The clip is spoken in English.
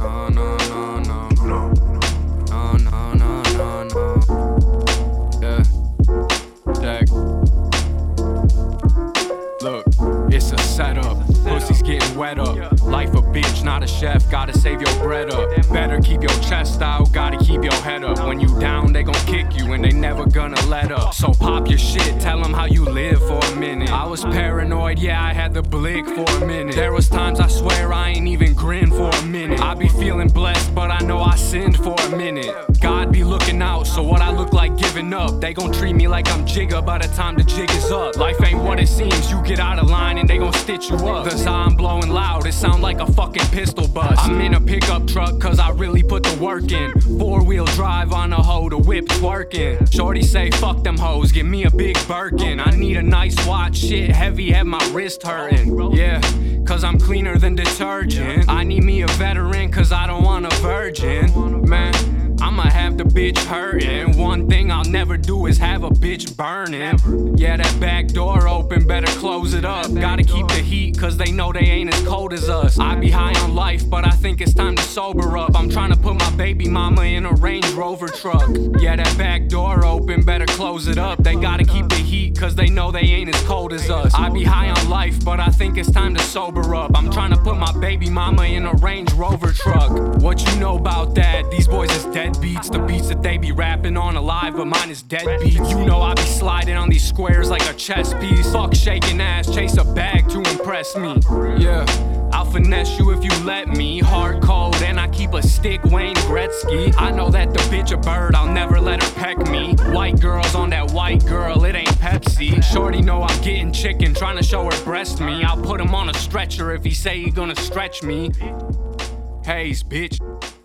No, no, no, no. No, no, no, no, no. Yeah. Jack. Look, it's a setup. Pussy's getting wet up. Life a bitch, not a chef. Gotta save your bread up. Better keep your chest out. Gotta keep your head up. When you down, they gon' kick you and they never gonna let up. So pop your shit. Tell them how you live for a minute. I was paranoid, yeah, I had the blick for a minute. There was times I swear I ain't even grin for a minute. I be feeling blessed, but I know I sinned for a minute. God be looking out, so what I look like giving up. They gon' treat me like I'm Jigga by the time the jig is up. Life ain't what it seems. You get out of line and they gon' stitch you up. The I'm blowing loud, it sound like a fucking pistol bust. I'm in a pickup truck cause I really put the work in. 4-wheel drive on a hoe, the whip twerking. Shorty say fuck them hoes, give me a big Birkin. I need a nice watch, shit heavy, have my wrist hurting. Yeah, cause I'm cleaner than detergent. I need me a veteran cause I don't want a virgin. Man, I'ma have the bitch hurting. One thing I'll never do is have a bitch burning. Yeah, that back door open, better close it up. Gotta keep the heat cause they know they ain't as cold as us. I be high on life, but I think it's time to sober up. I'm trying to put my baby mama in a Range Rover truck. Yeah, that back door open, better close it up. They gotta keep the heat cause they know they ain't as cold as us. I be high on life, but I think it's time to sober up. I'm trying to put my baby mama in a Range Rover truck. What you know about that? These boys is dead beats. The beats that they be rapping on alive, but mine is dead beats. You know I be sliding on these squares like a chess piece. Fuck shaking ass, chase a bag to impress me. Yeah, I'll finesse you if you let me. Hard cold and I keep a stick, Wayne Gretzky. I know that the bitch a bird, I'll never let her peck me. White girls on that white girl, it ain't Pepsi. Shorty know I'm getting chicken, trying to show her breast me. I'll put him on a stretcher if he say he gonna stretch me. Haze, bitch.